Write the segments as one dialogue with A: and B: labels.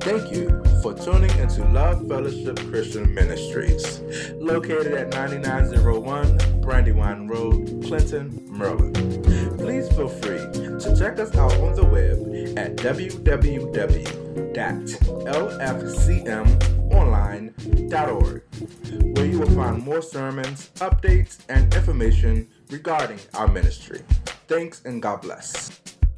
A: Thank you for tuning into Love Fellowship Christian Ministries, located at 9901 Brandywine Road, Clinton, Maryland. Please feel free to check us out on the web at www.lfcmonline.org, where you will find more sermons, updates, and information regarding our ministry. Thanks and God bless.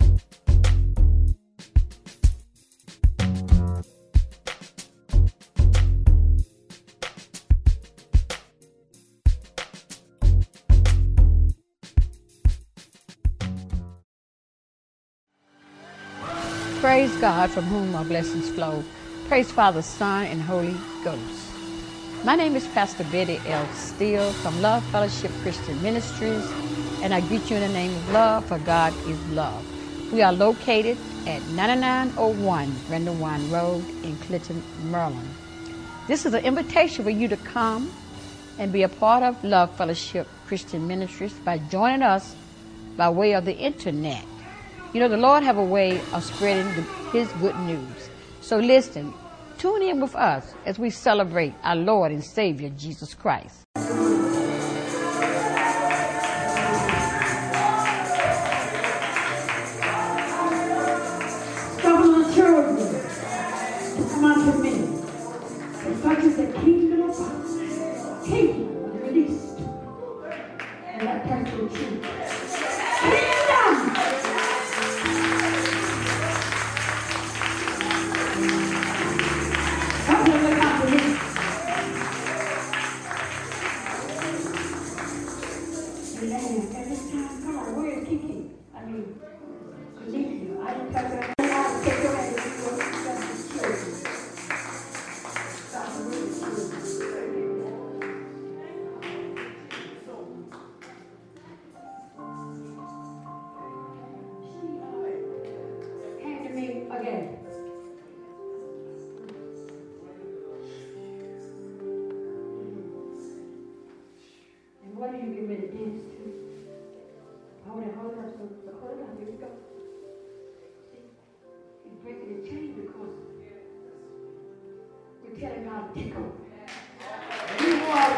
B: Praise God, from whom our blessings flow. Praise Father, Son, and Holy Ghost. My name is Pastor Betty L. Steele from Love Fellowship Christian Ministries, and I greet you in the name of love, for God is love. We are located at 9901 Brandywine Road in Clinton, Maryland. This is an invitation for you to come and be a part of Love Fellowship Christian Ministries by joining us by way of the internet. You know, the Lord have a way of spreading His good news. So listen, tune in with us as we celebrate our Lord and Savior, Jesus Christ.
C: Come on, children, come unto me. For such is the kingdom of God. Kingdom released. And that comes from truth. Kingdom! Come on, look unto me. Amen. At this time, come on, where is Kiki? I mean, Kiki. I didn't touch her. I take her and see what she's done to children. Stop the real children. Hand to me again. And what are you getting ready to dance to? Hold it, hold it. Hold it up. Here we go. See? He's breaking the chain because we're telling God to take over. You are.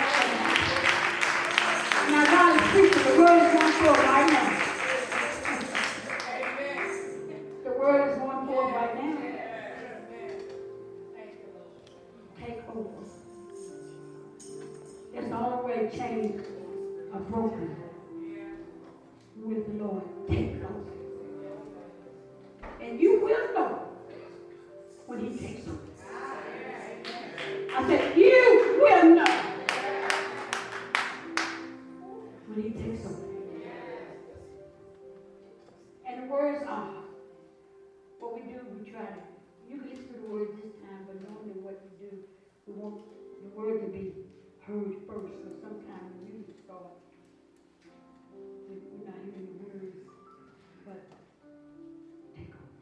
C: Now God is preaching. The word is going forth right now. The word is going forth right now. Take over. That's the only way chains are broken. With the Lord, take over. And you will know when He takes over. I said, you will know when He takes over. And the words are what we do. We try to. You can listen to the words this time, but normally what we do, we want the word to be heard first. So sometimes the music starts. We're not hearing the words, but take over.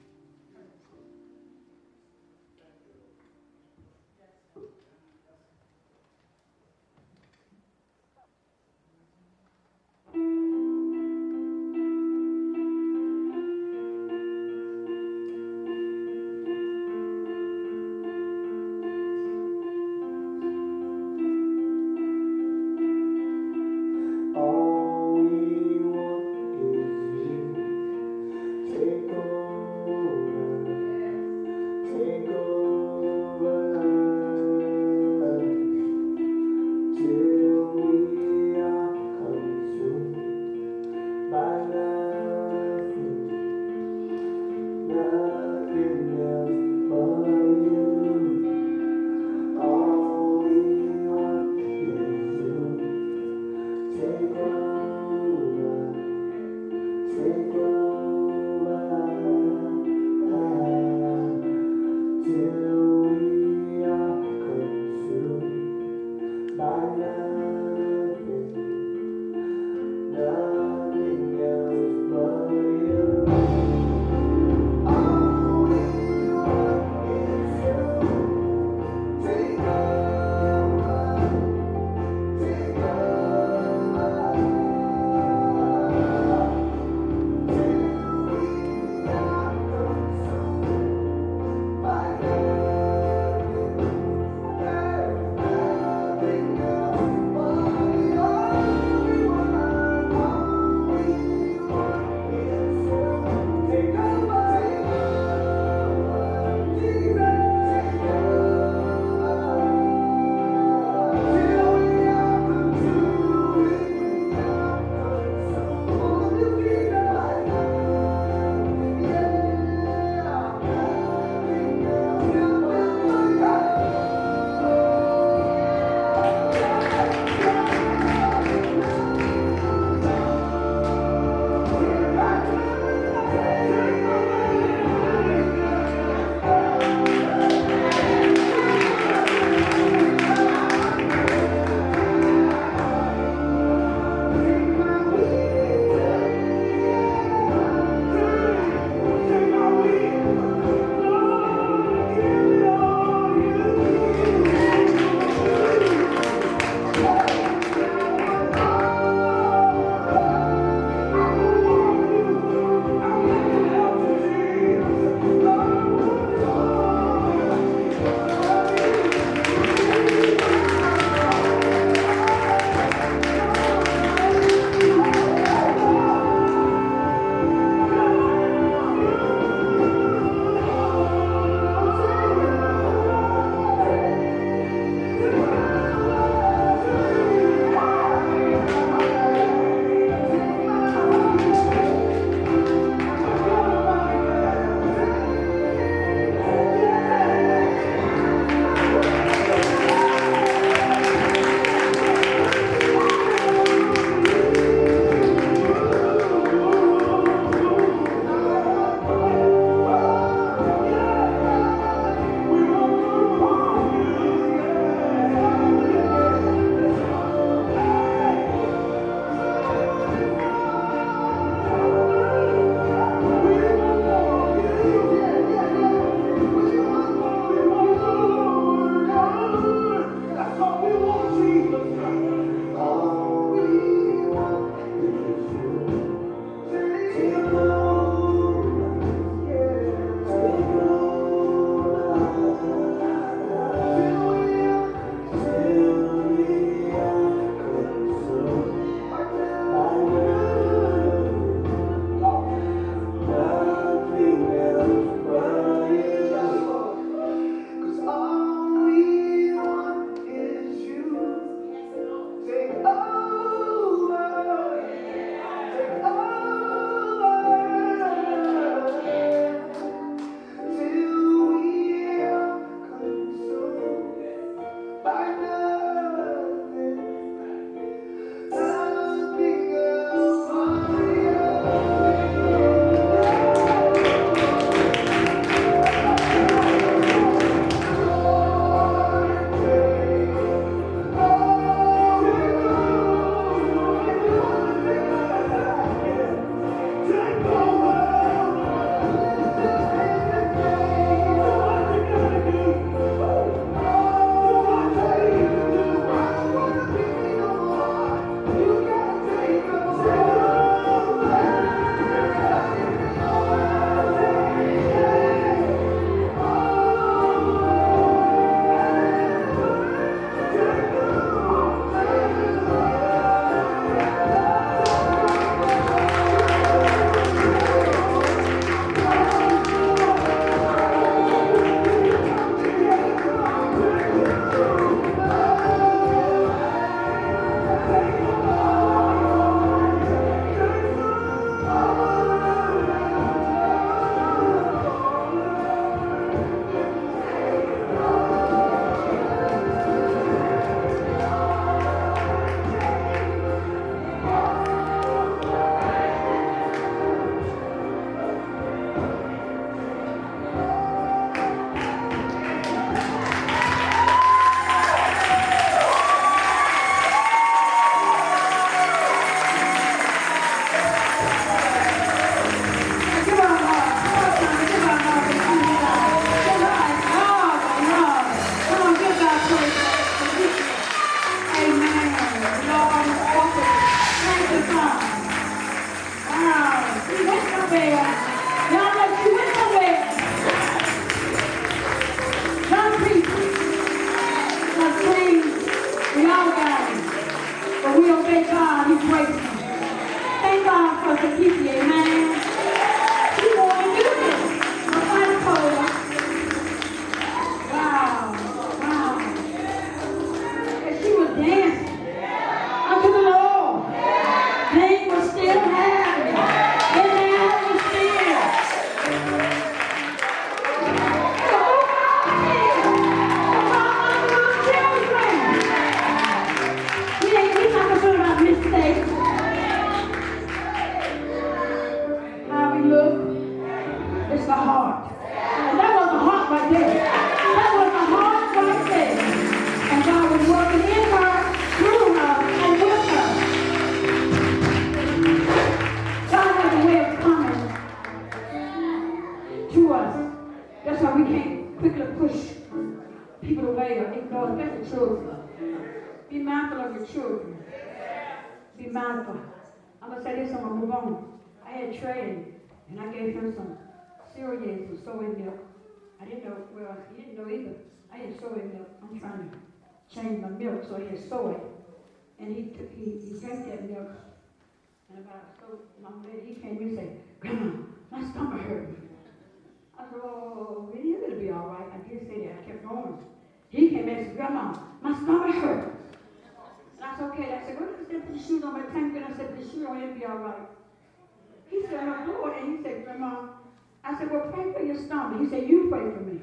C: Lord, especially children. Be mindful of your children. Be mindful. I'm going to say this, I'm going to move on. I had Trey, and I gave him some cereal and some soy milk. I didn't know, well, he didn't know either. I had soy milk. I'm trying to change my milk, so he had soy. And he drank that milk. And about so long later, he came in and said, Grandma, my stomach hurt. I said, oh, really? It'll be all right. I did say that. I kept going. He came in and said, Grandma, my stomach hurt. And I said, okay. I said, well, let's put the shoes on my tank. And I said, put the shoes on, it'll be all right. He said, oh, Lord. And he said, Grandma, I said, well, pray for your stomach. He said, you pray for me.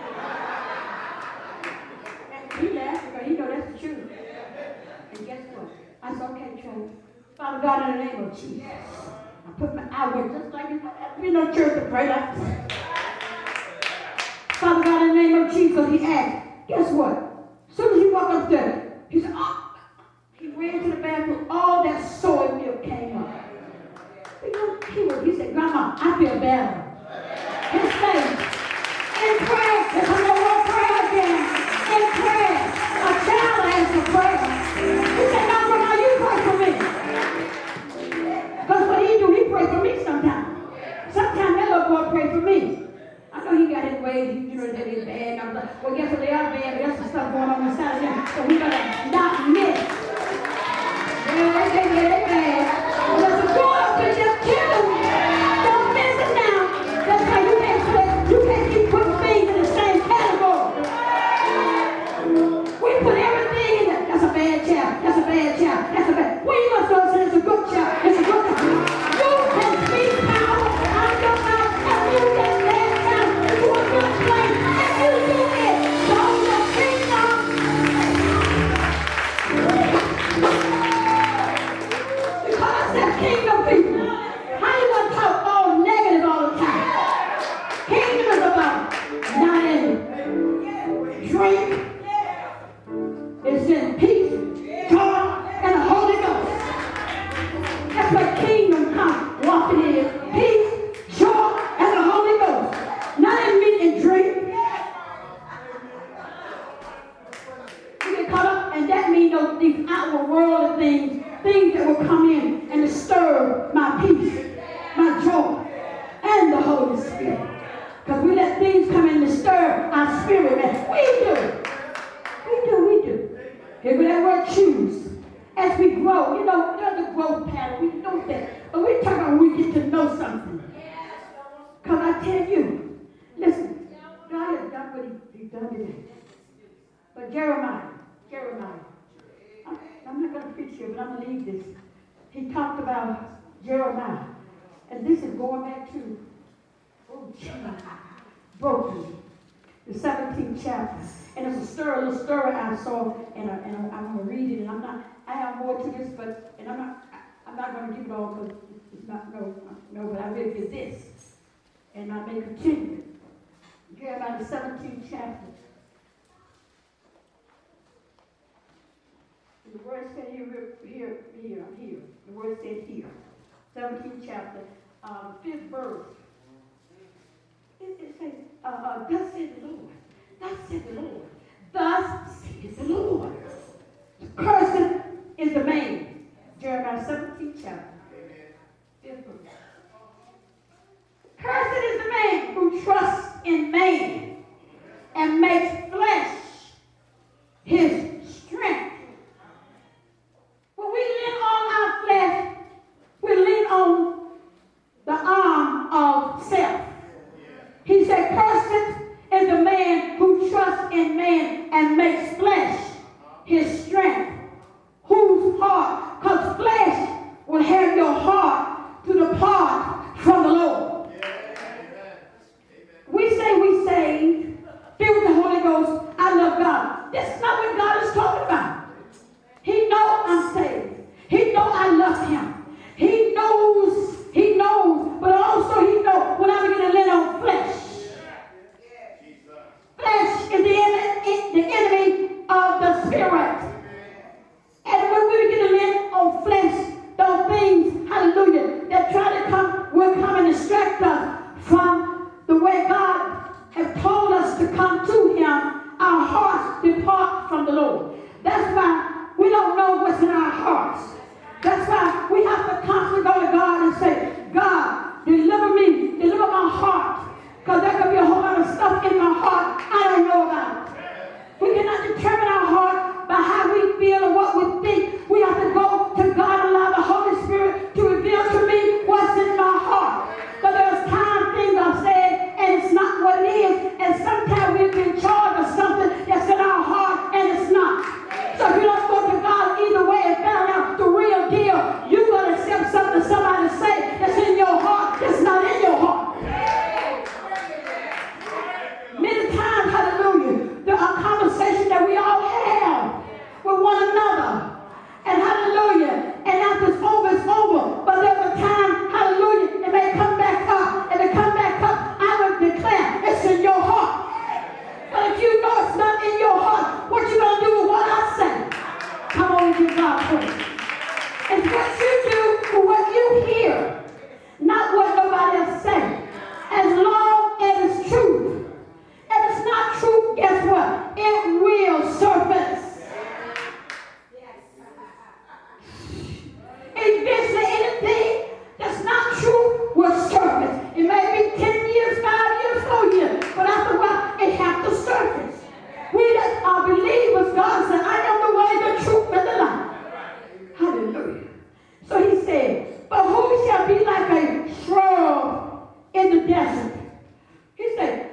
C: And he laughed because he know that's the truth. And guess what? I said, okay, Trey. Father God, in the name of Jesus, I put I went just like it. We no church to pray like that. Father God, in the name of Jesus, he asked, guess what? As soon as he walked up there, he said, oh. He ran to the bathroom. All that soy milk came up. He said, Grandma, I feel better. His faith. In prayer, there's a little prayer again. In prayer, a child answers prayer. He said, now, Grandma, you pray for me. Because what he do, he pray for me sometimes. Sometimes that little boy pray for me. I know he got his ways, you know, that is bad. I'm like, well, guess what, they are bad, but there's some stuff going on inside of them. So we gotta not miss. Yeah, they bad. There's a door up and just kill them. Don't miss it now. That's how you can't keep putting things in the same category. We put everything in there. That's a bad child. That's a bad child. That's a bad. Well, you must know that it's a good child. It's a good child. You can speak power out of your mouth and you that bad child into a good place. And you do it. So your kingdom. Because that kingdom people. How you going to talk all negative all the time? Kingdom is about not in drink. It's in peace, joy, and the Holy Ghost. That's what kingdom comes walking in. Peace, joy, and the Holy Ghost. Not in meat and drink. You get caught up, and that means these outward worldly things that will come in and disturb my peace, my joy, and the Holy Spirit. Because we let things come in and disturb our spirit, man. We do. Hear that word choose. As we grow, you know, there's a growth pattern. We know that. But we talk about when we get to know something. Because I tell you, listen, God has done what he's done today. But Jeremiah, I'm not going to preach here, but I'm going to leave this. He talked about Jeremiah. And this is going back to, broken. The 17th chapter. And it's a little story I saw, and I'm going to read it, and I have more to this, but, and I'm not going to give it all, because it's not, no, but I will give this, and I may continue. Jeremiah, the 17th chapter. The word said here. The word said here. 17th chapter, 5th verse. It says, thus said the Lord. Thus said the Lord. Thus said the Lord. Cursed is the man. Jeremiah 17th chapter. 5th verse. Cursed is the man who trusts in man and makes flesh his strength. When we lean on our flesh, we lean on the arm of self. He said, cursed is the man give God praise. It's what you do for what you hear, not what nobody else says. As long as it's truth. If it's not truth, guess what? It will surface. Eventually, anything that's not true will surface. It may be 10 years, 5 years, 4 years, but after a while, it has to surface. We that are believers, God said, I am the way, the truth, and the life. Hallelujah. So he said, but who shall be like a shrub in the desert? He said,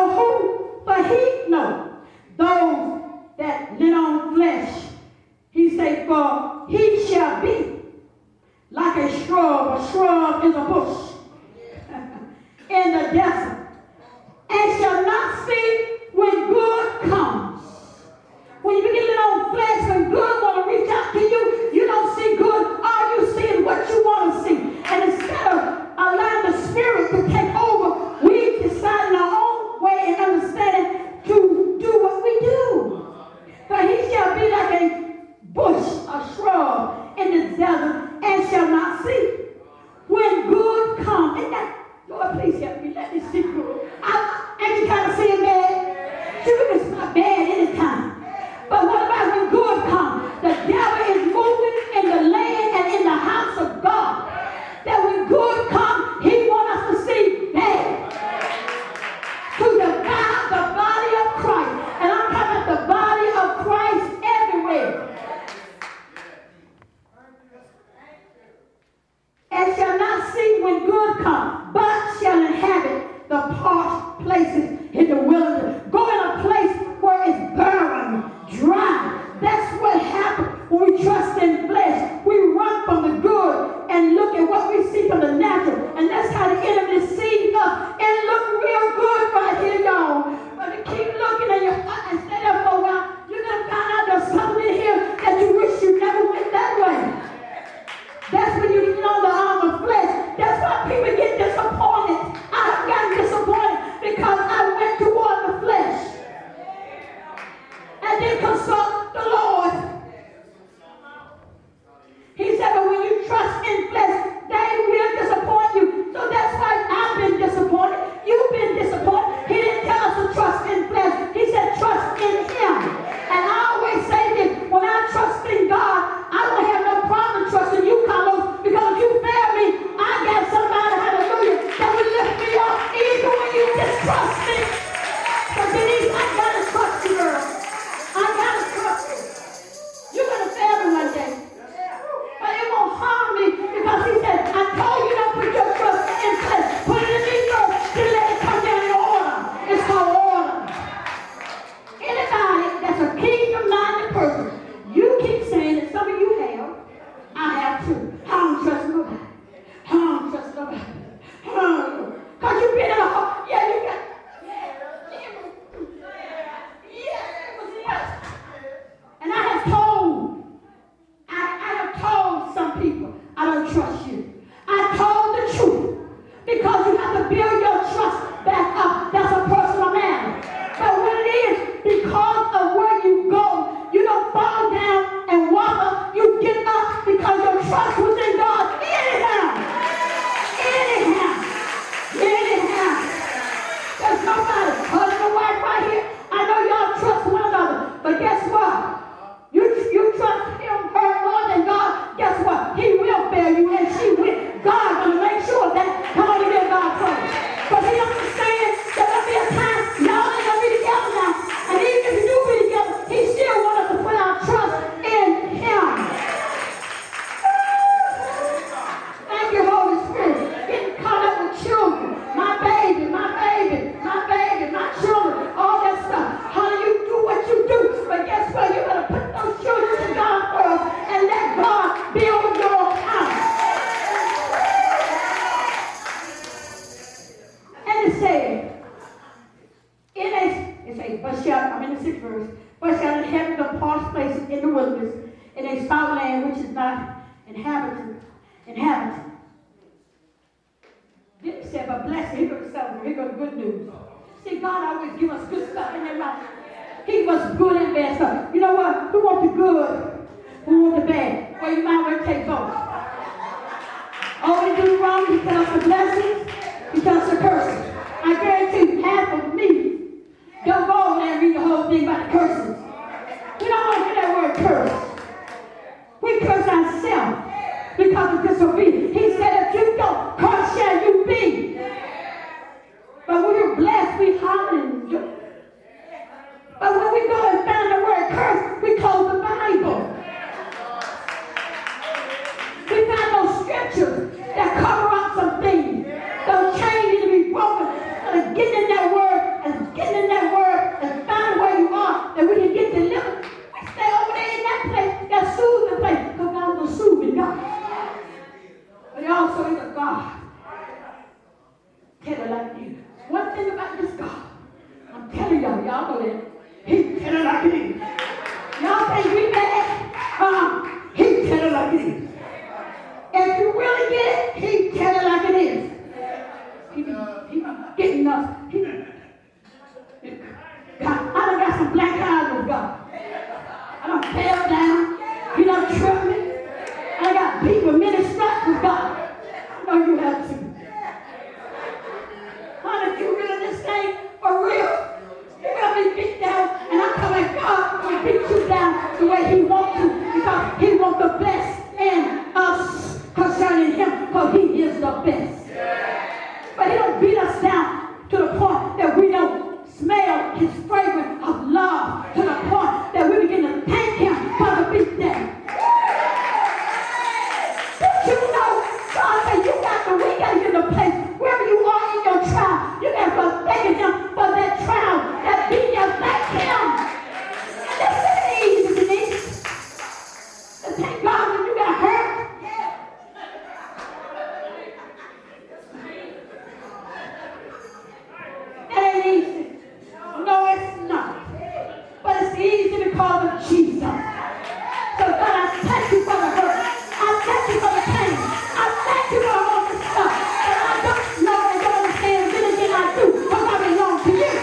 C: those that lit on flesh. He said, for he shall be like a shrub. A shrub is a bush in the desert, and shall not see when good comes. When you begin to lit on flesh, when good want to reach out to you, you don't see good. All you see is what you want to see. And instead of allowing the Spirit to take over, we decide in our own way and understanding to do what we do. For he shall be like a bush, a shrub in the desert, and shall not see when good comes. And that, Lord, please help me. Let me see good. Ain't you kind of seeing bad? Sure, it's not bad anytime. But what about when good comes? The devil is moving in the land and in the house of God. That when good comes, he wants us to see bad. To devour the body of Christ. And I'm talking about the body of Christ everywhere. And shall not see when good comes, but shall inhabit the parched places in the wilderness. Go in a place where it's barren, dry. That's what happens when we trust in flesh. We run from the good and look at what we see from the natural. And that's how the enemy sees us. It look real good right here, y'all. But you keep looking at your and stay there for a while, you're going to find out there's something in here that you wish you never went that way. That's when you know the arm of flesh. That's why people get disappointed. I've gotten disappointed because I went toward the flesh and didn't consult the Lord. He said, but when you trust in flesh, they will disappoint you. So that's why I've been disappointed. You've been disappointed. He didn't tell us to trust in flesh. He said trust in him. And I always say this, when I trust in God, I don't have no problem trusting you, Carlos, because if you fail me, I got somebody, hallelujah, that will lift me up even when you distrust me. But Denise, I gotta trust you, girl. I gotta trust you. You're gonna fail me one day. But it won't harm me because he said, I told you not to put your trust in place. Put it in me first, then let it come down in order. It's called order. Anybody that's a kingdom-minded person, you keep saying that some of you have, I have too. I don't trust nobody. I don't trust nobody. Because you've been in a hole. Yeah, you got. Yes. And I have told some people, I don't trust you. I told the truth. Because you have to build your trust back up. That's a personal matter. But when it is, because of where you go, you don't fall down and wobble. You get up because your trust was in God. Anyhow. There's nobody, husband and wife right here. I know y'all trust one another. But guess what? You trust him, her more than God. Guess what? He will fail you and she will. God will make sure that. Come on and give God praise. But he understands that there'll be a time y'all ain't gonna be together now. And even if you do be together, he still wants us to put our trust in him. Thank you, Holy Spirit. Getting caught up with children. My baby, my children, all that stuff. How do you do what you do? But guess what? You better put those children to God first and let God build your house. And it says, I'm in the 6th verse, but shall inhabit the parched places in the wilderness, in a foul land which is not inhabited. Then he said, but blessed, here goes the here goes the good news. See, God always give us good stuff in their life. He was good and bad stuff. You know what? We want the good. Who want the bad? Well, you might well take both. Oh, they do wrong, he tells the blessings, he tells the curses. I guarantee you, half of me don't go over there and read the whole thing about the curses. We don't want to hear that word curse. We curse ourselves because of disobedience. He said, if you don't, cursed shall you be. But when we're blessed, we holler and joy. But when we go and find the word curse, we close the Bible. We find those scriptures that cover up some things. Those chains need to be broken. And getting in that word and find where you are, that we can get delivered. We stay over there in that place, that soothing place, because God is a soothing God. But he also is a God. Tell it like you. One thing about this God, I'm telling y'all know that. He tell it like it is. Y'all think we bad? He tell it like it is. If you really get it, he tell it like it is. He be getting us. God, I done got some black eyes with God. I done fell down. He done tripped me. I got beat with many stripes with God. I know you have too. Honey, you really this thing for real? You're going to be beat down, and I'm telling God will beat you down the way he wants to, because he wants the best in us concerning him, because he is the best. But he don't beat us down to the point that we don't smell his fragrance of love, to the point that we begin to thank him for the beat down. Don't you know, God said we got to get to the place, wherever you are in your trial, you got to start thanking him for that trial, that beat you. Thank him. And that's easy, Denise. To thank God when you got hurt. That ain't easy. No, it's not. But it's easy because of Jesus. So God, I thank you for the hurt. I thank you for the pain. I thank you for all this stuff. And I don't know and don't understand. Then again, I do. Because I belong to you.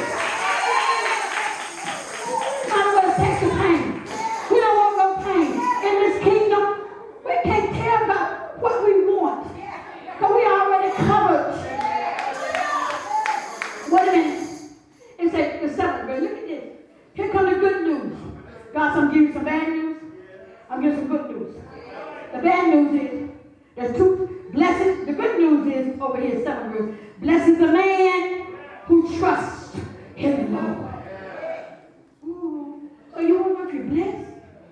C: I don't want to take the pain. We don't want no pain. In this kingdom, we can't care about what we want. Because we already covered. Wait a minute. It's the seventh verse. Look at this. Here comes the good news. God, I'm giving you some bad news. I'm giving some good news. The bad news is, there's two blessings. The good news is, over here, 7 verse. Blessed is the man who trusts in the Lord. Ooh. So you want to know if you're blessed?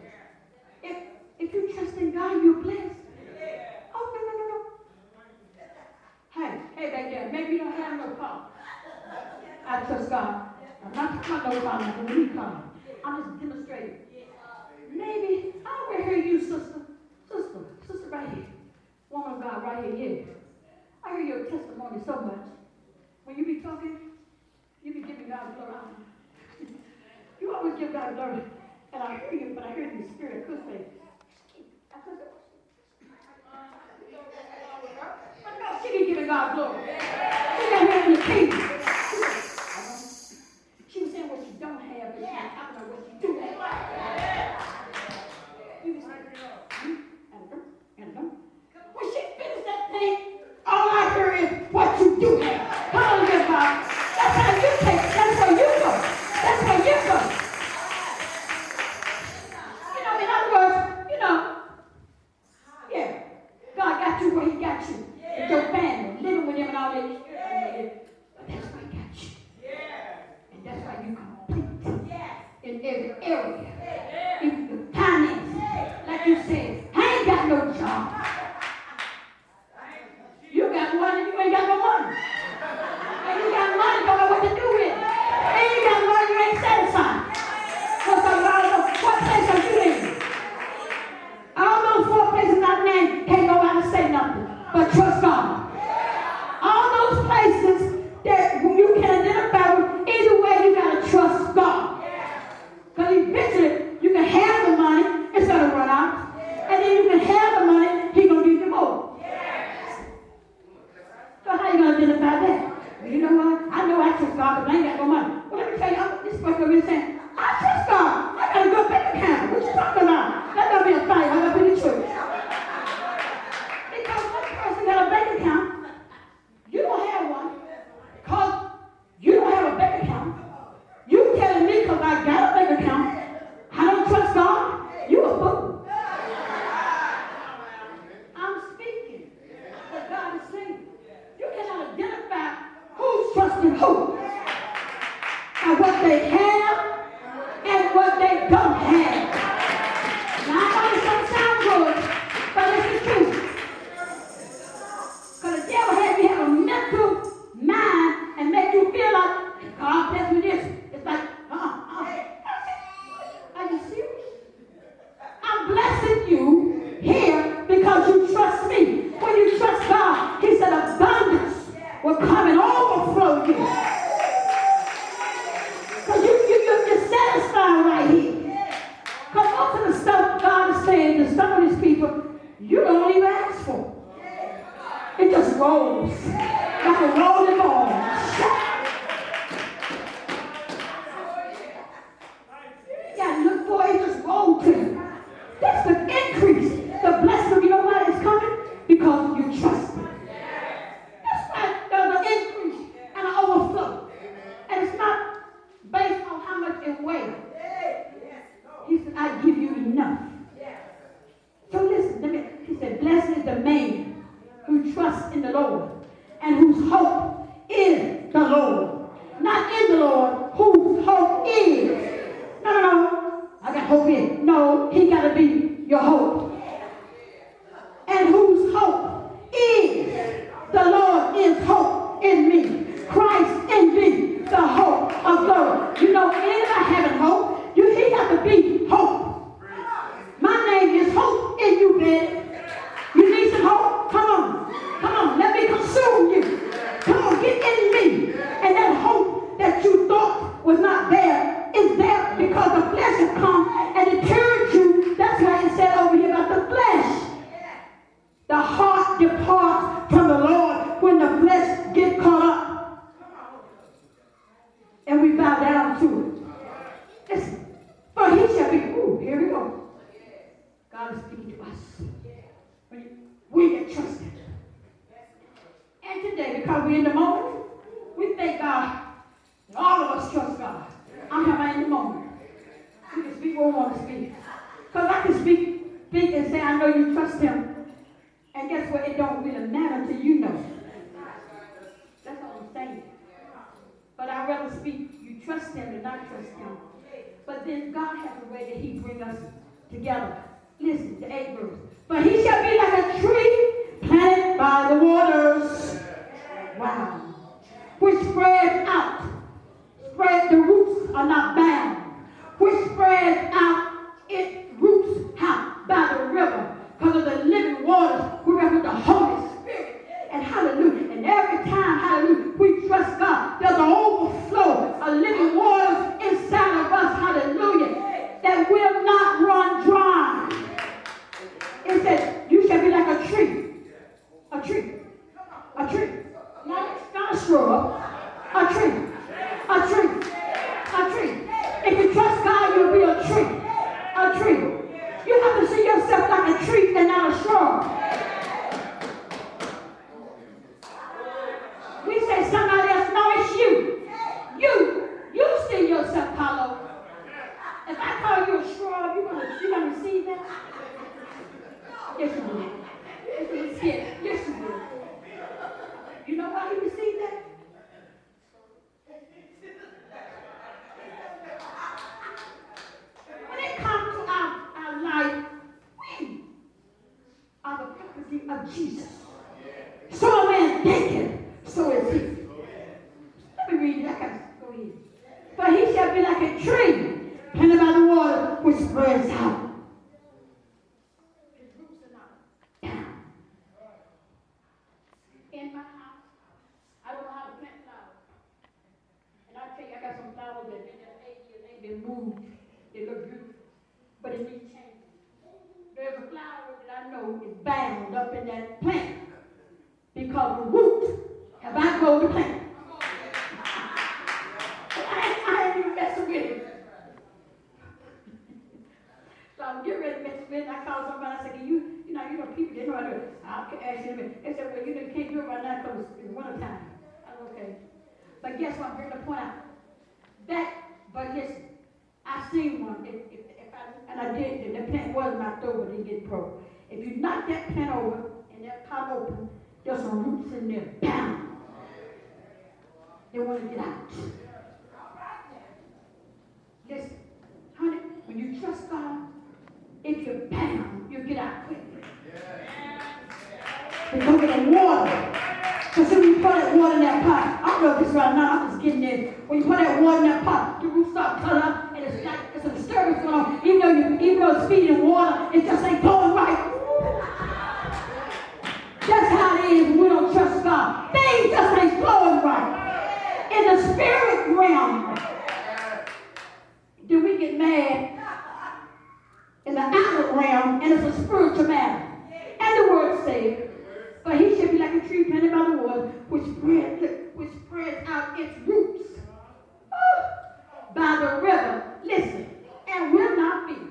C: If you trust in God, you're blessed. Oh, no. Hey, back there, maybe you don't have no car. I trust God. I'm not talking about no car, but when he comes, I'm just demonstrating. Maybe, I don't hear you, sister right here. Woman of God right here, yeah. I hear your testimony so much. When you be talking, you be giving God glory. You always give God glory. And I hear you, but I hear it in the spirit. I could say, but no, she be giving God glory. She got here in the kingdom. She was saying what you don't have, but she was talking about what you do have. You was like, when she finished that thing, all I hear is what you do have. Hallelujah, God. That's how you take it. That's where you go. That's where you go. In other words, yeah, God got you where he got you. With your family, living with him and all that. But that's where he got you. And that's why you complete in every area. In the finance, like you said, I ain't got no job. You got money, you ain't got no money. And you got money, don't know what to do with it. And you got money, you ain't satisfied. What place are you in? All those 4 places I named can't go out and say nothing, but trust God. All those places that you can identify with, either way you got to trust God. Because eventually you can have way. He said, I give you enough. So listen, he said, blessed is the man who trusts in the Lord and whose hope is the Lord. Not in the Lord, whose hope is. No. I got hope in. No, he got to be your hope. And whose hope is. The Lord is hope in me. Christ in me, the hope of glory. You know, anybody having hope, he has to be hope. My name is hope in you, baby. You need some hope? Come on, let me consume you. Come on, get in me. And that hope that you thought was not there is there because the flesh has come and it turned you. That's why it said over here about the flesh. The heart departs from the Lord when the flesh gets caught up. And we bow down to it. Listen, for he shall be, here we go. God is speaking to us. We that trust him. And today, because we're in the moment, we thank God. All of us trust God. I'm talking in the moment. We can speak what we want to speak. Because I can speak and say, I know you trust him. And guess what? It don't really matter till you know. That's all I'm saying. But I'd rather speak, you trust him and not trust him. But then God has a way that he brings us together. Listen to 8 verse. But he shall be like a tree planted by the waters. Wow. Which spreads out. The roots are not bound. Which spreads out its roots out by the river. Because of the living waters, we represent the Holy Spirit. And hallelujah. And every time, hallelujah, we trust God. There's an overflow of living waters inside of us. Hallelujah. That will not run dry. It says, you shall be like a tree. A tree. A tree. Not a shrub. A tree. A tree. A tree. If you trust God, you'll be a tree. A tree. You have to see yourself like a tree and not a shrub. We say somebody else, no, it's you. You see yourself, Paulo. If I call you a shrub, you gonna receive that? Yes, you will. Yes, you will. You know why he received that? When it comes to our life, we are the property of Jesus. So a man thinketh, so is he. Let me read it. I gotta go ahead. But he shall be like a tree planted by the water, which spreads out. His roots are not down. In my house, I don't know how to plant flowers. And I tell you, I got some flowers that been there 8 years, ain't been moved. They look beautiful, but it needs changing. There's a flower that I know is bound up in that plant because the root have outgrown the plant. I ain't even messing with it. So I'm getting ready to mess with it. I called somebody. I said, you know, people, they know I do it. I'll ask you in a minute. They said, well, you can't do it right now because it's winter time. I said, okay. But guess what? I'm bringing the point out. But listen, I seen one. And I did. The plant was knocked over. Didn't get broke. If you knock that plant over and that pot open, there's some roots in there. Bam! They want to get out. Listen, honey, when you trust God, if you're bound, you get out quickly. They go get the water. Because when you put that water in that pot, I don't know if this right now, I'm just getting there. When you put that water in that pot, the roots start coming up, and it's like there's some disturbance going on. Even though it's feeding water, it just ain't going right. That's how it is when we don't trust God. Things just ain't flowing right. In the spirit realm, do we get mad? In the outward realm, and it's a spiritual matter. And the word says, but he shall be like a tree planted by the water, which spreads out its roots by the river. Listen, and will not be.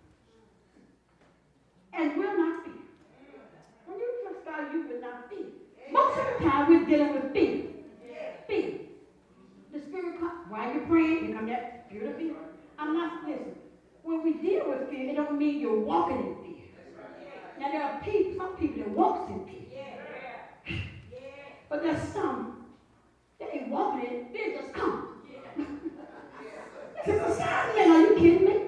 C: And will not be. When you trust God, you will not be. Most of the time, we're dealing with fear. Fear. The spirit comes while you're praying. You come that spirit of fear. fear, it don't mean you're walking in fear. Now there are some people that walks in fear. But there's some that ain't walking in fear, just come. This is a sign, man, are you kidding me?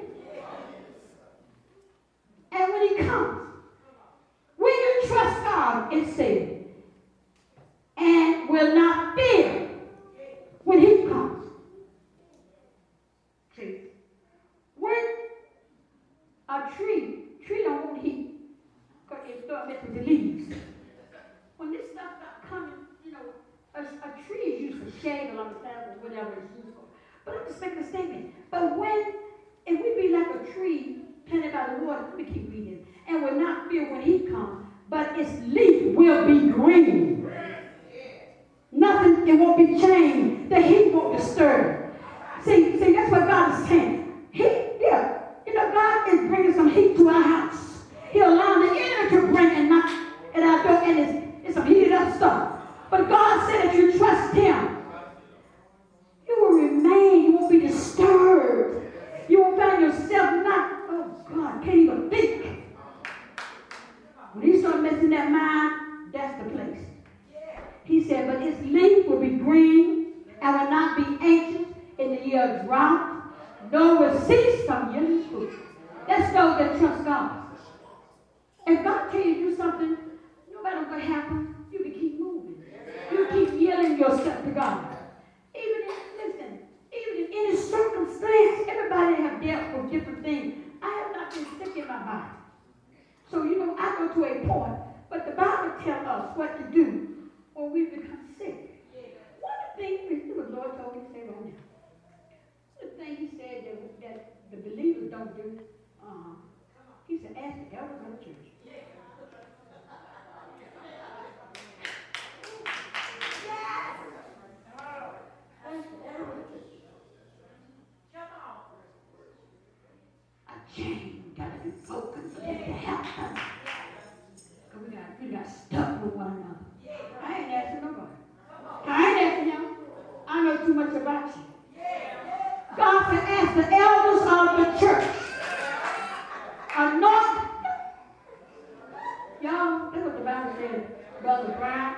C: And when he comes, will you trust God, it says, and will not fear when he comes? See, when a tree don't want heat, because it starts messing with the leaves. When this stuff starts coming, a tree is used for shade, a lot of times, or whatever it's used for. But I'm just making a statement. But if we be like a tree planted by the water, let me keep reading, and will not fear when he comes, but its leaf will be green. Nothing, it won't be changed. The heat won't disturb. See, that's what God is saying. God is bringing some heat to our house. He'll allow the enemy to bring and knock at our door, and it's some heated up stuff. But God said if you trust him, you will remain. You won't be disturbed. You won't find yourself not, oh God, can't even think. When he started messing that mind, that's the place. He said, but its leaf will be green and will not be anxious in the year of drought, nor will cease from yielding fruit. That's those that trust God. If God tells you to do something, no matter what happens, you can keep moving. You keep yielding yourself to God. Even in any circumstance, everybody have dealt with different things. I have not been sick in my body. So, I go to a point, but the Bible tells us what to do when we become sick. One of the things the Lord told me to say right now, the thing he said that the believers don't do, he said, ask the elders of the church. A chain got to be broken for them to help us. We got stuck with one another. I ain't asking nobody. I ain't asking him. I know too much about you. God said, ask the elders of the church. Anoint. Y'all, that's what the Bible said, Brother Brian.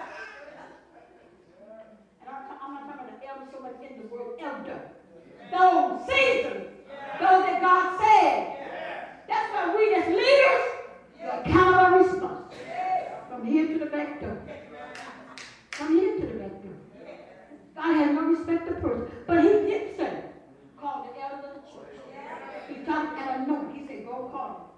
C: And I'm not talking about the elders so much in the word elder. Those seasons. Those that God said. That's why we as leaders are accountable and responsible. From here to the back door. From here to the back door. God has no respect of person. But he did say, call the elders of the church. He talked and anointed. He said, go call them.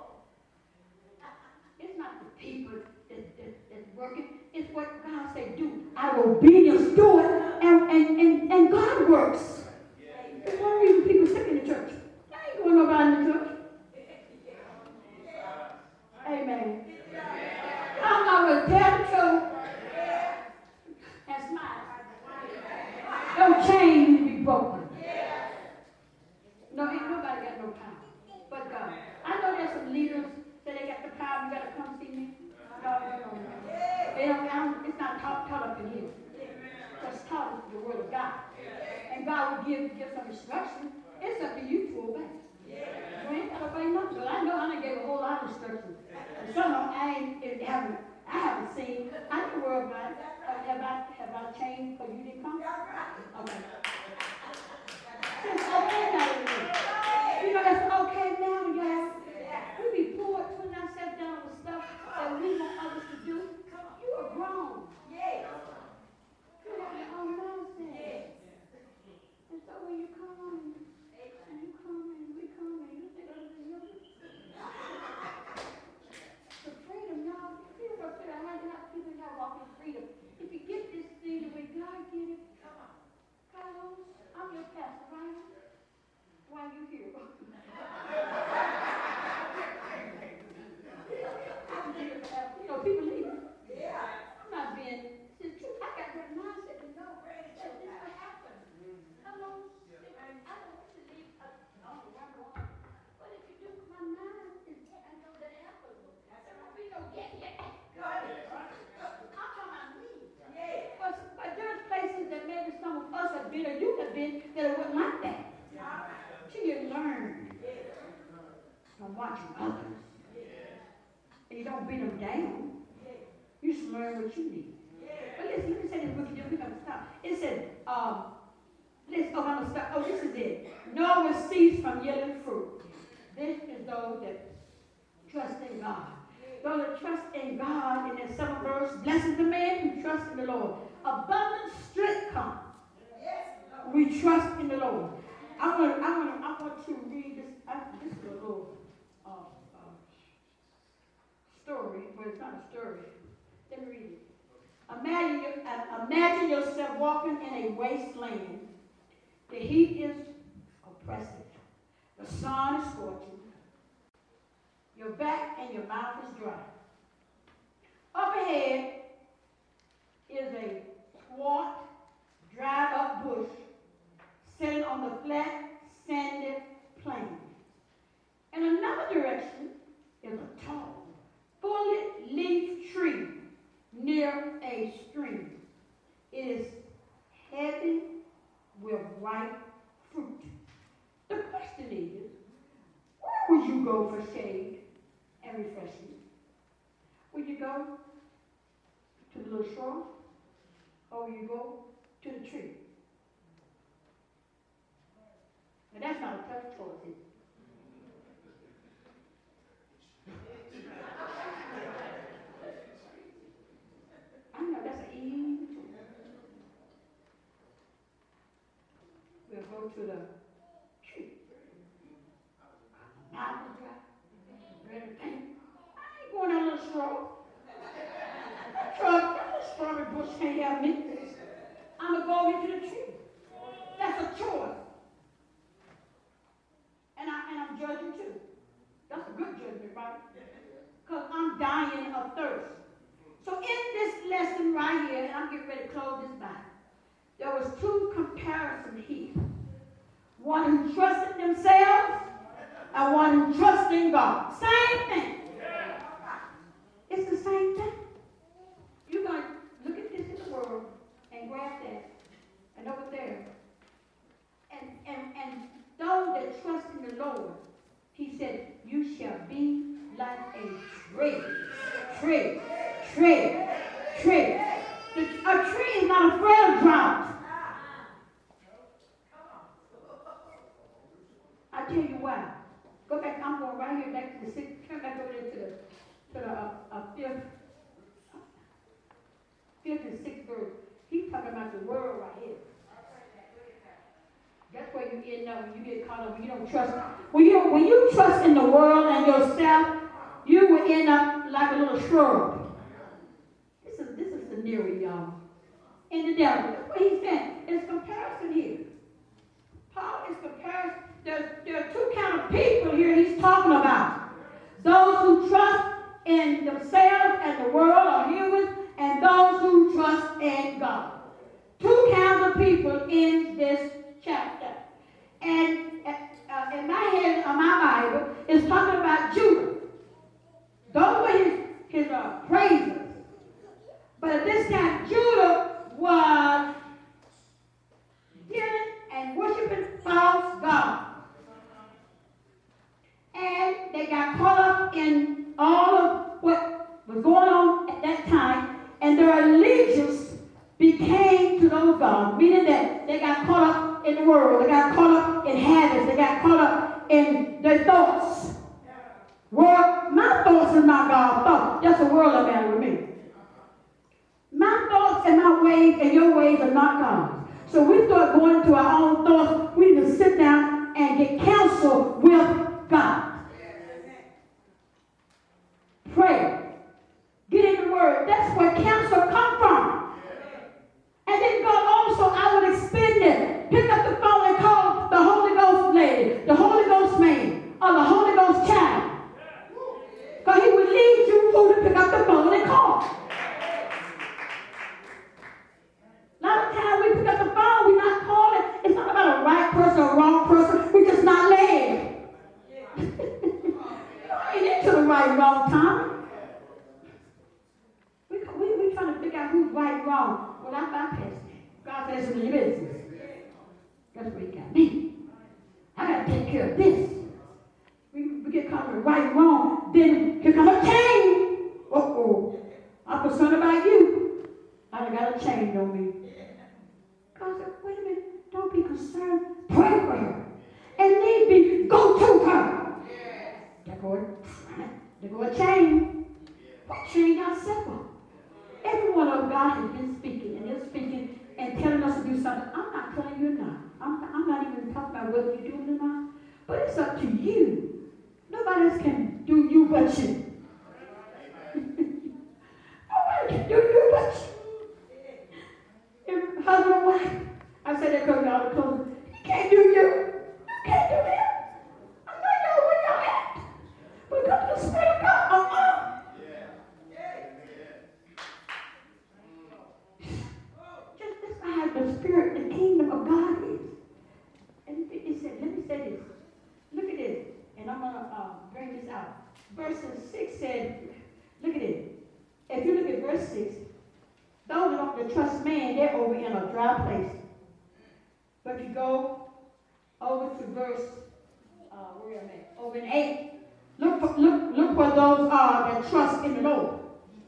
C: It's not the people that's working. It's what God said do. Out of obedience, do it. And God works. There's one reason people sick in the church. I ain't going nobody in the church. Amen. I'm not going to tell the truth and smile. Don't chains be broken. No, ain't nobody got no power but God. I know there's some leaders that they got the power. You got to come see me. No. It's not taught up in here. Just taught the word of God. And God will give some instruction. It's up to you to obey. You ain't got to obey nothing. But I know I done gave a whole lot of instructions. And some of them I haven't seen. I don't worry about it. Have I changed because you didn't come? Okay. It's okay now. It's okay now, guys. We be poor, putting ourselves down with stuff that we want others to do. You are grown. You have your own mindset. And so when you come, and you come, and we come, and you think other than you. The freedom, y'all. People don't say I had to have people that walk in freedom. If you get this thing the way God get it, Carlos, I'm your pastor, right? Why are you here? People leave. I'm not being. It's true. I got that mindset to know that this will happen. Hello? I don't want to leave. I don't know where I'm going. But if you do, my mind is. I know that happens. There won't be no yeah. I'm talking about me. But there's places that maybe some of us have been or you have been that it wasn't like that. So you learn. watching others. And you don't beat them down. You just learn what you need. But listen, let me say this book again. We're going to stop. It said, I'm going to stop. Oh, this is it. Nor will cease from yielding fruit. This is those that trust in God. Those that trust in God, in that 7th verse, blessed the man who trusts in the Lord. Abundant strength comes. We trust in the Lord. I want to read this. This is a little story, but it's not a story. Let me read it. Imagine yourself walking in a wasteland. The heat is oppressive. The sun is scorching. Your back and your mouth is dry. Up ahead is a squat, dried up bush sitting on the flat, sandy plain. In another direction is a tall, fully leafed tree near a stream. It is heavy with ripe fruit. The question is, where would you go for shade and refreshment? Would you go to the little shrub, or will you go to the tree? Now that's not a tough choice, is it? I know that's an easy choice. We'll go to the tree. Mouth is dry. Ready to paint. I ain't going that little shrub. That strawberry bush can't have me. I'm going to go into the tree. That's a choice. And I'm judging too. That's a good judgment, right? Because I'm dying of thirst. So in this lesson right here, and I'm getting ready to close this Bible, there was 2 comparisons here. One who trusted themselves and one who trusted in God. Same thing. It's the same thing. You're going to look at this in the world and grab that and over there. And those that trust in the Lord, he said, you shall be like a tree. Tree. A tree is not afraid of drought. I tell you why. Go back, I'm going right here back to the 6th, turn back over there to the 5th and 6th verse. He's talking about the world right here. That's where you end up when you get caught up, when you don't trust. When you trust in the world and yourself, you will end up like a little shrub. This is scenario, y'all. In the devil. That's what he's saying. It's comparison here. Paul is comparing. There are 2 kind of people here he's talking about. Those who trust in themselves and the world or humans, and those who trust in God. 2 kinds of people in this chapter. And in my head, on my Bible, it's talking about Judah. Those were his praisers. But at this time, Judah was dealing and worshiping false gods. And they got caught up in all of what was going on at that time, and their allegiance became to those gods, meaning that they got caught up in the world, they got caught up in habits, they got caught up in their thoughts. Well, my thoughts are not God's thoughts. That's the world of man with me. My thoughts and my ways and your ways are not God's. So we start going into our own thoughts. We need to sit down and get counsel with God. Pray. Get in the Word. That's where counsel comes from. And then God also, I would expend it. Pick up the phone and call the Holy Ghost lady, the Holy Ghost man, or the Holy Ghost child. Because he would lead you who to pick up the phone and call. A lot of times we pick up the phone, we're not calling. It's not about a right person or a wrong person. We're just not led. You ain't into the right and wrong time. We're trying to figure out who's right and wrong. Well, I bypass that. God says it's your business. That's where he got me. I got to take care of this. We get caught in a right and wrong, then here come a change. Uh-oh. I'm concerned about you. I done got a change on me. God said, wait a minute, don't be concerned. Pray for her. And need be, go to her. There go a change. We change ourselves. Every one of God has been speaking, and they're speaking and telling us to do something. I'm not telling you not. I'm not even talking about whether you're doing it or not. But it's up to you. Nobody else can do you but you. Nobody can do you but you. If husband and wife, I said that because y'all are close. He can't do you. You can't do him. I know y'all where y'all at. But come to the Spirit of God. Just that's how the Spirit, the kingdom of God is. And it said, let me say this. Look at this. And I'm going to bring this out. Verse 6 said, look at it. If you look at verse 6, those that don't trust man, they're over in a dry place. But you go over to verse, where am I? Over in 8. Look where those are that trust in the Lord.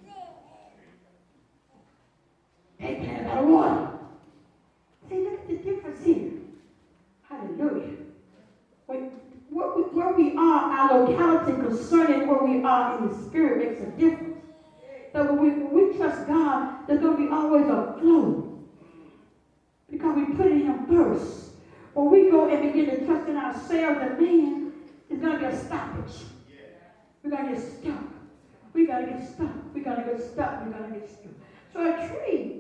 C: They planted by the water. See, look at the difference here. Hallelujah. Where we are, our locality concerning where we are in the Spirit makes a difference. So when we trust God, there's going to be always a flow. Because we put in Him first. When we go and begin to trust in ourselves and man, it's going to be a stoppage. We're going to get stuck. We're going to get stuck. We're going to get stuck. We're going to get stuck. So a tree.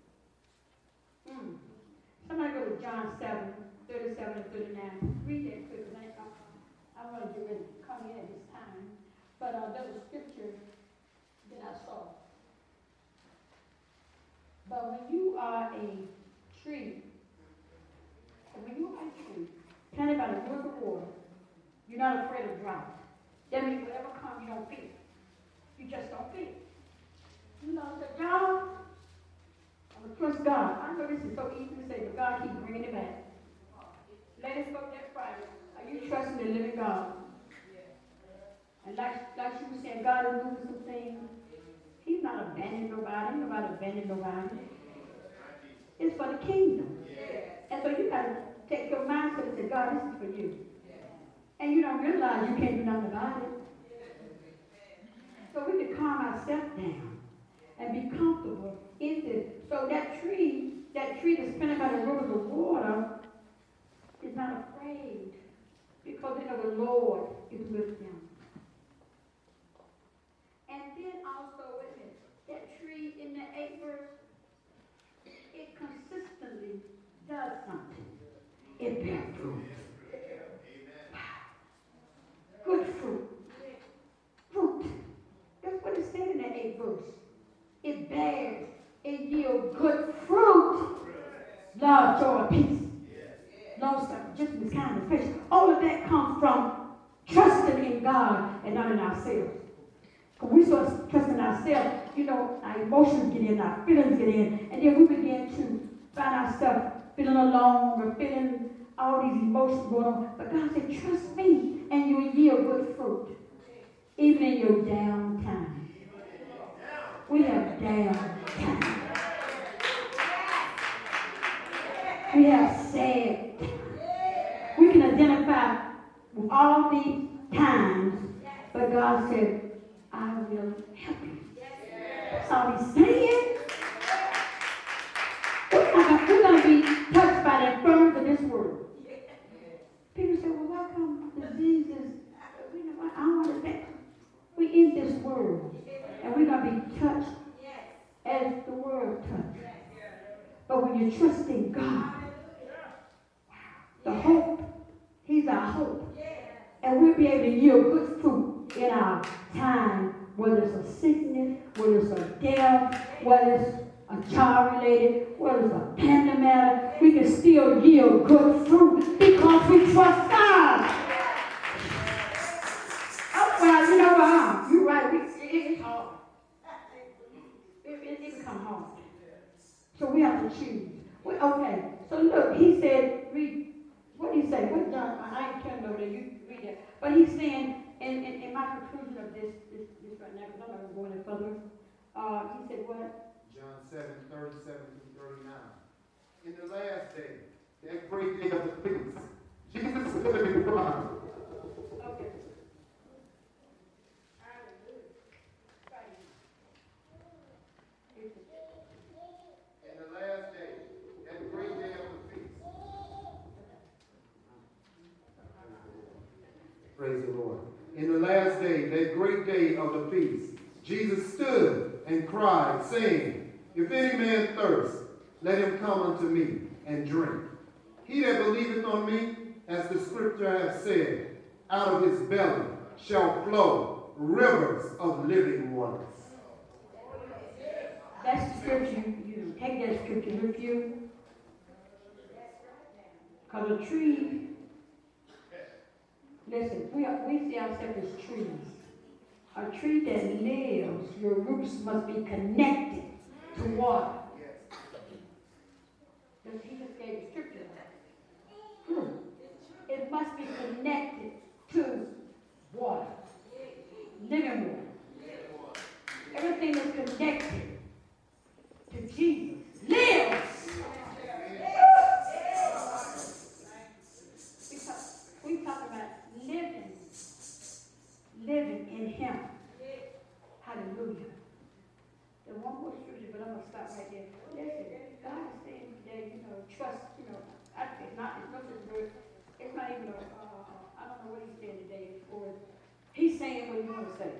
C: Somebody go to John 7, 37 and 39. Read that quick. I want to get ready to come in at this time. But there was a scripture that I saw. But when you are a tree, planted by the rivers of water, you're not afraid of drought. That means whatever comes, you don't fear. You just don't fear. You know, so y'all, I'm going to trust God. I know this is so easy to say, but God keeps bringing it back. Let us go that Friday. Are you trusting the living God? And like she was saying, God is moving some things. He's not abandoning nobody. Nobody abandoning nobody. It's for the kingdom. And so you got to take your mindset and say, God, this is for you. And you don't realize you can't do nothing about it. So we can calm ourselves down and be comfortable in this. So that tree that's planted by the rivers of water is not afraid because they know the Lord is with them. And then also, wait a minute, that tree in the 8th verse, it consistently does something. It bears fruit. Good fruit. Fruit. That's what it said in the 8th verse. It bears, it yields good fruit. Love, joy, peace. Long suffering, gentleness, kindness, patience. All of that comes from trusting in God and not in ourselves. When we start trusting ourselves, you know, our emotions get in, our feelings get in, and then we begin to find ourselves feeling alone or feeling all these emotions going on. But God said, trust me, and you'll yield good fruit, even in your down time. We have down time. We have sad. We can identify with all these times, but God said, I will help you. That's all He's saying. We're going to be touched by the infirmities of this world. People say, well, why come diseases? I don't understand. We're in this world, and we're going to be touched as the world touched. But when you trust in God, the hope, He's our hope. And we'll be able to yield good fruit in our time, whether it's a sickness, whether it's a death, whether it's a child related, whether it's a family matter, we can still yield good fruit because we trust God. Oh, well, you know, you're right, it's hard. It becomes hard. So we have to choose. Okay, so look, He said, read, what did He say? What John? I ain't turning over there, you read that. But He's saying in right now because I'm not going any further. He said what?
D: John 7:37-39. In the last day, that great day of the feast, Jesus is going to be brought.
C: Okay.
D: In the last day, that great day of the feast. Praise the Lord. In the last day, that great day of the feast, Jesus stood and cried, saying, If any man thirst, let him come unto me and drink. He that believeth on me, as the scripture hath said, out of his belly shall flow rivers of living waters.
C: That's the scripture. You take that scripture with you. Because a tree, listen, we see ourselves as trees. A tree that lives, your roots must be connected to water. Because he just gave the scripture. It must be connected to water. Living water. Everything is connected to Jesus. Lives. We talk about living in him. Hallelujah. There's one more scripture, but I'm going to stop right there. Listen, God is saying today, trust, it's not even I don't know what he's saying today, or he's saying what he wants to say.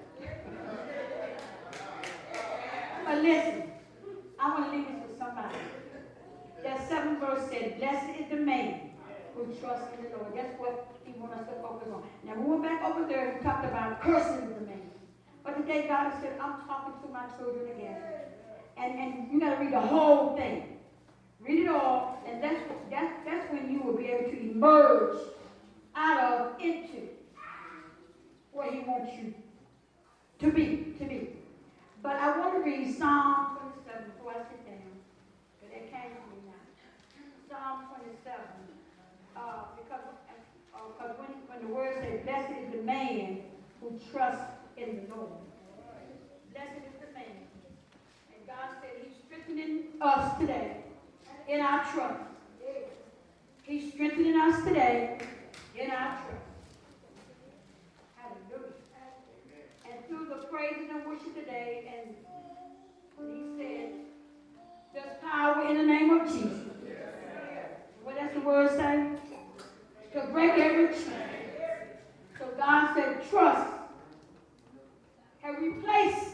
C: But listen, I want to leave this with somebody. That 7th verse said, Blessed is the man who trusts in the Lord. That's what he wants us to focus on. Now, we went back over there and talked about cursing the man. But today, God has said, I'm talking to my children again. And you got to read the whole thing. Read it all, and that's when you will be able to emerge out of, into where he wants you to be. But I want to read Psalm 27 before I sit down, because it came to me now. Psalm 27, because when the word says, Blessed is the man who trusts in the Lord. Blessed is the man. And God said he's strengthening us today in our trust. He's strengthening us today in our trust. Hallelujah. And through the praise and worship today, and he said, there's power in the name of Jesus. What does the word say? To break every chain. So God said, trust have replaced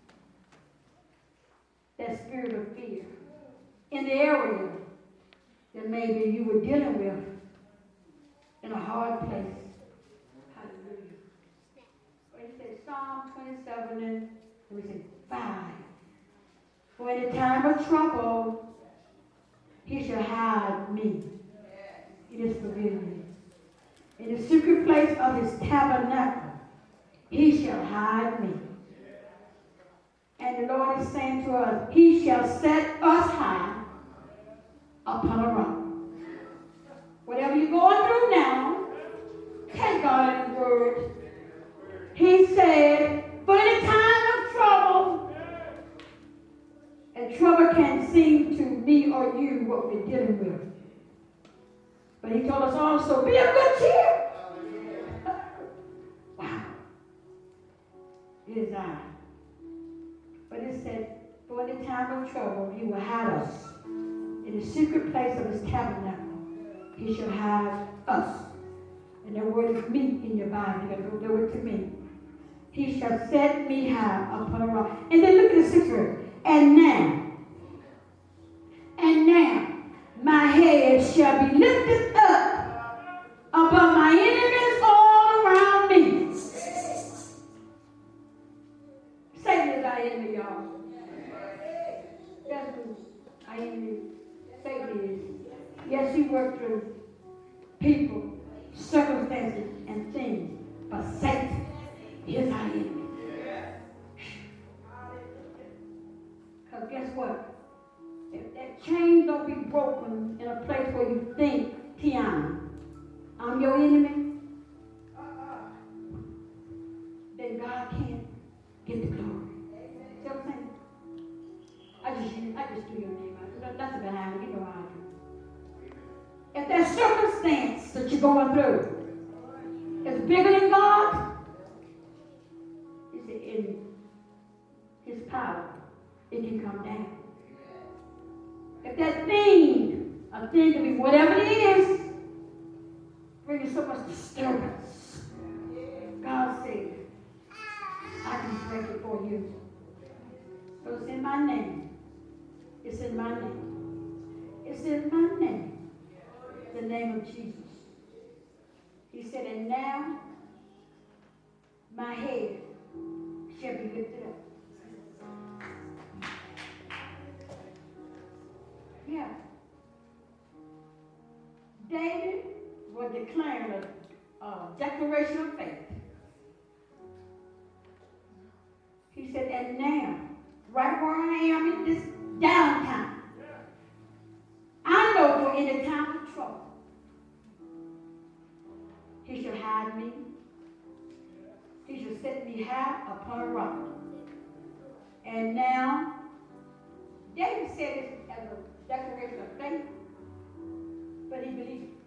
C: that spirit of fear in the area that maybe you were dealing with in a hard place. Hallelujah. But he said Psalm 27 and 5. For in the time of trouble, he shall hide me. It is forgiven. In the secret place of his tabernacle, he shall hide me. And the Lord is saying to us, he shall set us high upon a rock. Whatever you're going through now, take God at His word. He said, for in a time of trouble, and trouble can seem to me or you what we're dealing with. But he told us also, be of good cheer. Wow. It is I. But it said, for in the time of trouble, he will hide us. In the secret place of his tabernacle, he shall hide us. And that word is me in your Bible. You got to go do it to me. He shall set me high upon a rock. And then look at the 6th verse. And now, my head shall be lifted up above my enemies all around me. Satan is our enemy, y'all. That's who our enemy, Satan is. Yes, he works through people, circumstances, and things. But Satan is our enemy. Because guess what? If that chain don't be broken in a place where you think, Tiana, I'm your enemy, then God can't get the overflow. It's bigger than God. He said, in his power, it can come down. If that thing, a thing can be whatever it is, bringing so much disturbance, God said, I can break it for you. So it's in my name. It's in my name. It's in my name. The name of Jesus. He said, and now my head shall be lifted up. Yeah. David was declaring a declaration of faith. He said, and now, right where I am in this downtown, I know for in the time of trouble, he shall hide me. He shall set me high upon a rock. And now, David said this as a declaration of faith, but he believed it.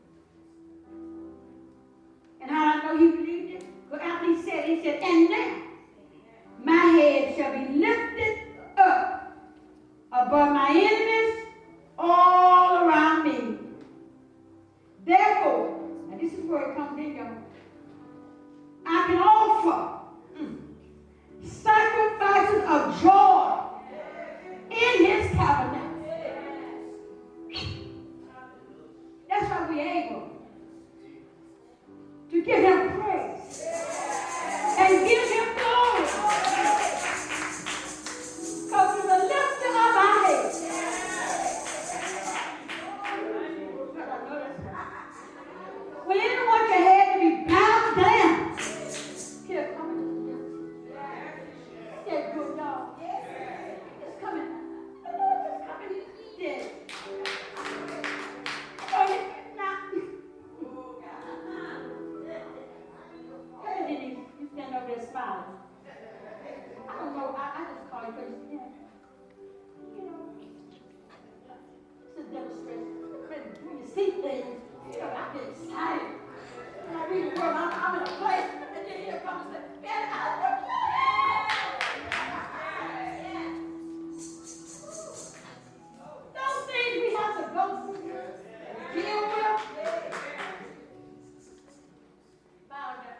C: And how I know he believed it? Because after he said, and now my head shall be lifted up above my enemies all around me. Therefore, and this is where it comes in, y'all, I can offer sacrifices of joy in his tabernacle. That's why we're able to give him praise and give him glory. Because to the lifting of our head. When you don't want your head to be bowed down, here, coming. Yeah, good dog. It's coming. The Lord is coming. Yeah. You stand over there smiling. I don't know. I just call you because you know, it's a demonstration. When you see things, you know, I get excited. When I read the word, I'm in a place, and then here comes the man. Those things we have to go through, deal with. Bow down.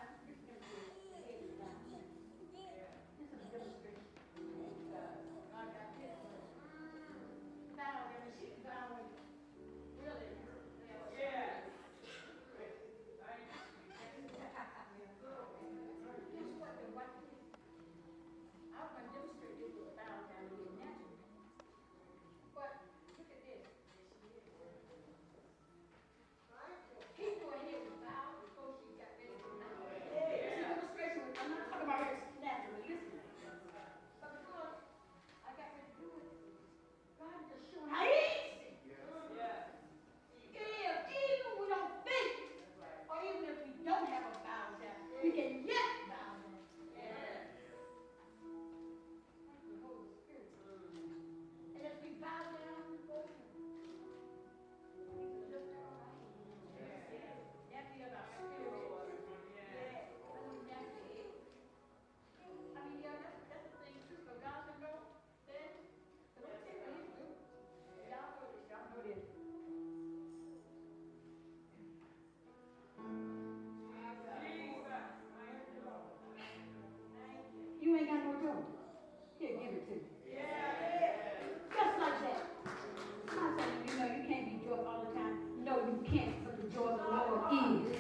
C: You ain't got no joy. Here, give it to me. Just like that. I'm telling you, you know, you can't be joyful all the time. No, you can't, but the joy of the Lord is.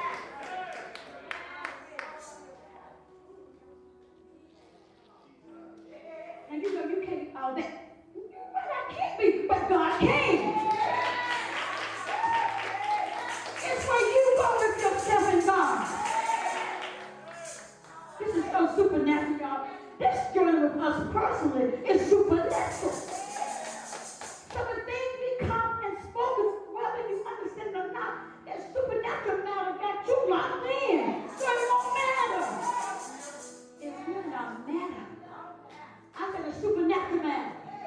C: And you know, you can't be all that. But I can't be, but God can. It's where you go with yourself and God. This is so supernatural, y'all. This journey with us personally is supernatural. So the things become and spoken, whether you understand it or not, that supernatural matter got you locked in. So it won't matter. It will not matter. I said a supernatural matter.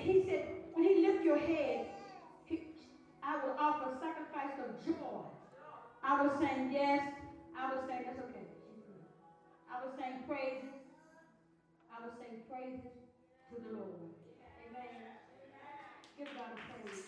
C: he said, when he lift your head, I will offer sacrifice of joy. I was saying yes. I was saying that's okay. I was saying praises. I was saying praises to the Lord. Amen. Give God a praise.